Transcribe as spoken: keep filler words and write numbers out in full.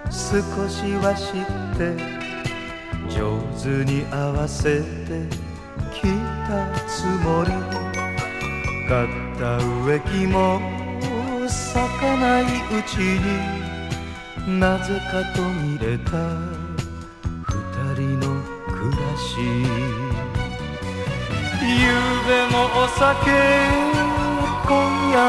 少しは知って上手に合わせてきたつもり、買った植木も咲かないうちになぜか途切れた二人の暮らし。夕べもお酒今夜